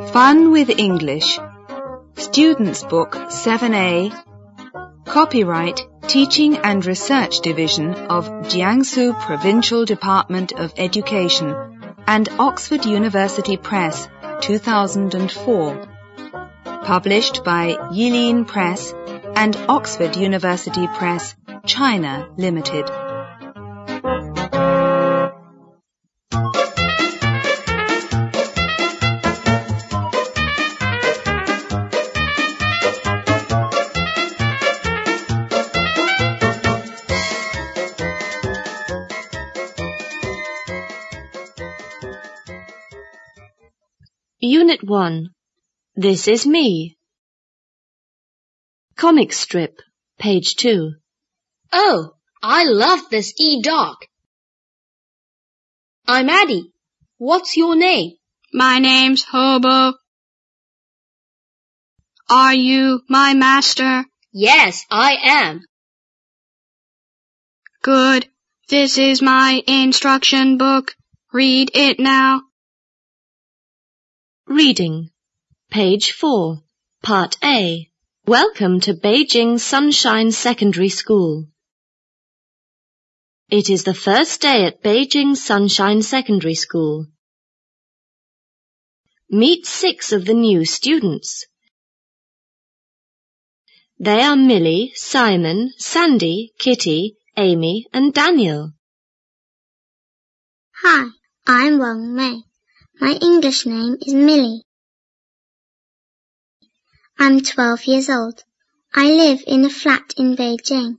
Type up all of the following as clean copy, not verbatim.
Fun with English. Students' Book 7A. Copyright Teaching and Research Division of Jiangsu Provincial Department of Education and Oxford University Press, 2004. Published by Yilin Press and Oxford University Press, China Limited. Unit 1. This is me. Comic strip, page 2. Oh, I love this e-dog. I'm Addie. What's your name? My name's Hobo. Are you my master? Yes, I am. Good. This is my instruction book. Read it now. Reading, page 4, part A. Welcome to Beijing Sunshine Secondary School. It is the first day at Beijing Sunshine Secondary School. Meet 6 of the new students. They are Millie, Simon, Sandy, Kitty, Amy, and Daniel. Hi, I'm Wang Mei. My English name is Millie. I'm 12 years old. I live in a flat in Beijing.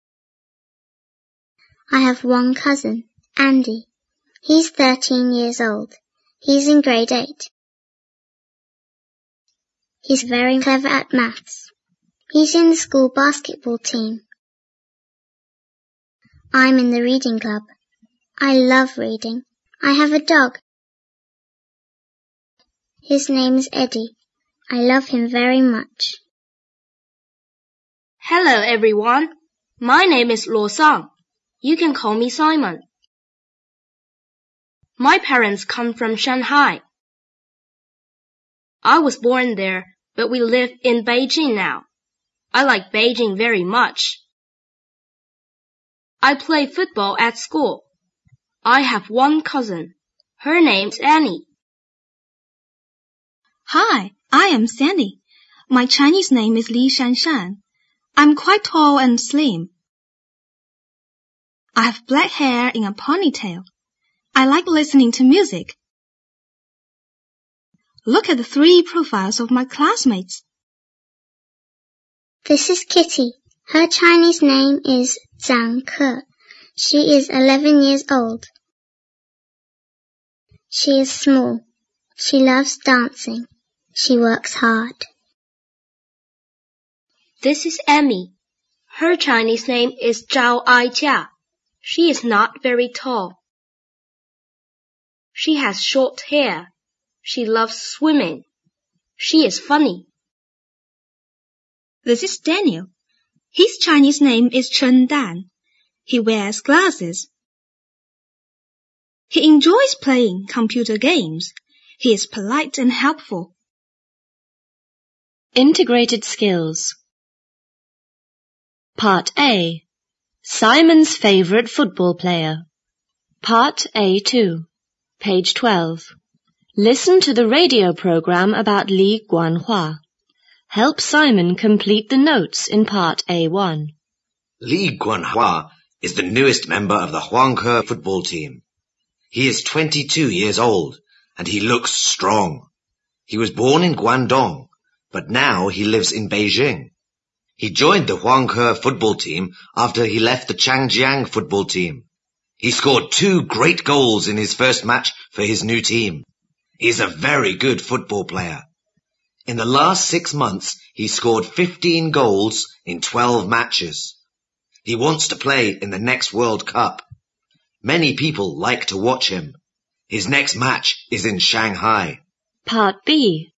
I have one cousin, Andy. He's 13 years old. He's in grade 8. He's very clever at maths. He's in the school basketball team. I'm in the reading club. I love reading. I have a dog. His name is Eddie. I love him very much. Hello, everyone. My name is Luo Sang. You can call me Simon. My parents come from Shanghai. I was born there, but we live in Beijing now. I like Beijing very much. I play football at school. I have one cousin. Her name's Annie. Hi, I am Sandy. My Chinese name is Li Shanshan. I'm quite tall and slim. I have black hair in a ponytail. I like listening to music. Look at the 3 profiles of my classmates. This is Kitty. Her Chinese name is Zhang Ke. She is 11 years old. She is small. She loves dancing. She works hard. This is Amy. Her Chinese name is Zhao Aijia. She is not very tall. She has short hair. She loves swimming. She is funny. This is Daniel. His Chinese name is Chen Dan. He wears glasses. He enjoys playing computer games. He is polite and helpful. Integrated skills. Part A. Simon's favorite football player. Part A2. Page 12. Listen to the radio program about Li Guanhua. Help Simon complete the notes in Part A1. Li Guanhua is the newest member of the Huanghe football team. He is 22 years old and he looks strong. He was born in Guangdong, but now he lives in Beijing. He joined the Huanghe football team after he left the Changjiang football team. He scored 2 great goals in his first match for his new team. He is a very good football player. In the last 6 months, he scored 15 goals in 12 matches. He wants to play in the next World Cup. Many people like to watch him. His next match is in Shanghai. Part B.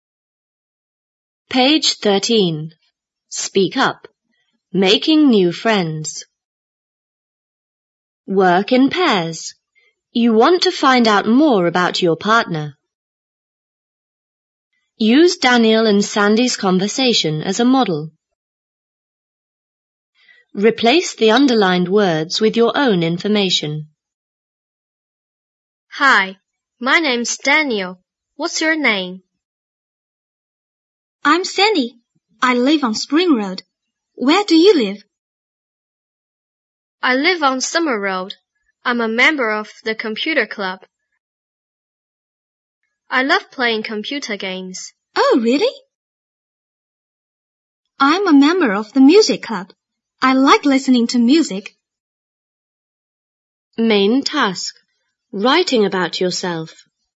Page 13. Speak up. Making new friends. Work in pairs. You want to find out more about your partner. Use Daniel and Sandy's conversation as a model. Replace the underlined words with your own information. Hi, my name's Daniel. What's your name? I'm Sandy. I live on Spring Road. Where do you live? I live on Summer Road. I'm a member of the computer club. I love playing computer games. Oh, really? I'm a member of the music club. I like listening to music. Main task. Writing about yourself.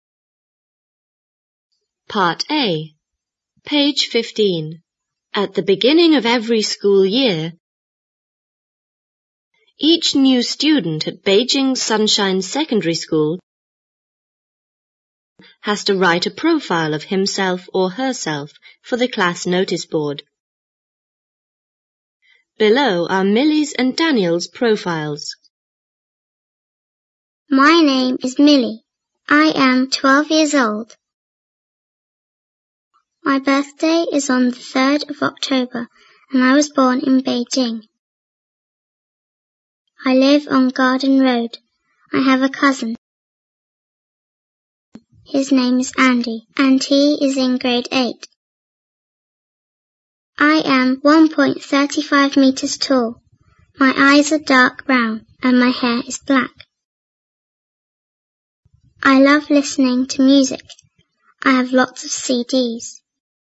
Part A. Page 15. At the beginning of every school year, each new student at Beijing Sunshine Secondary School has to write a profile of himself or herself for the class notice board. Below are Millie's and Daniel's profiles. My name is Millie. I am 12 years old. My birthday is on the 3rd of October and I was born in Beijing. I live on Garden Road. I have a cousin. His name is Andy and he is in grade 8. I am 1.35 meters tall. My eyes are dark brown and my hair is black. I love listening to music. I have lots of CDs.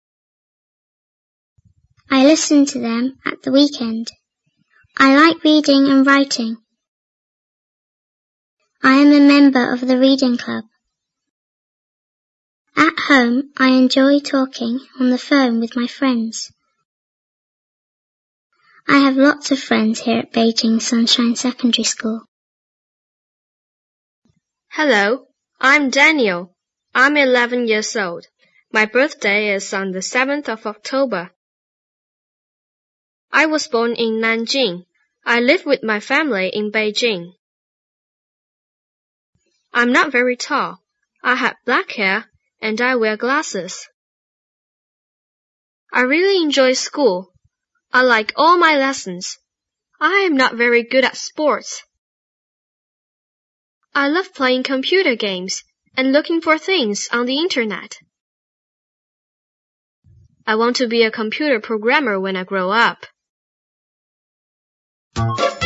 I listen to them at the weekend. I like reading and writing. I am a member of the reading club. At home, I enjoy talking on the phone with my friends. I have lots of friends here at Beijing Sunshine Secondary School. Hello, I'm Daniel. I'm 11 years old. My birthday is on the 7th of October. I was born in Nanjing. I live with my family in Beijing. I'm not very tall. I have black hair and I wear glasses. I really enjoy school. I like all my lessons. I am not very good at sports. I love playing computer games and looking for things on the internet. I want to be a computer programmer when I grow up.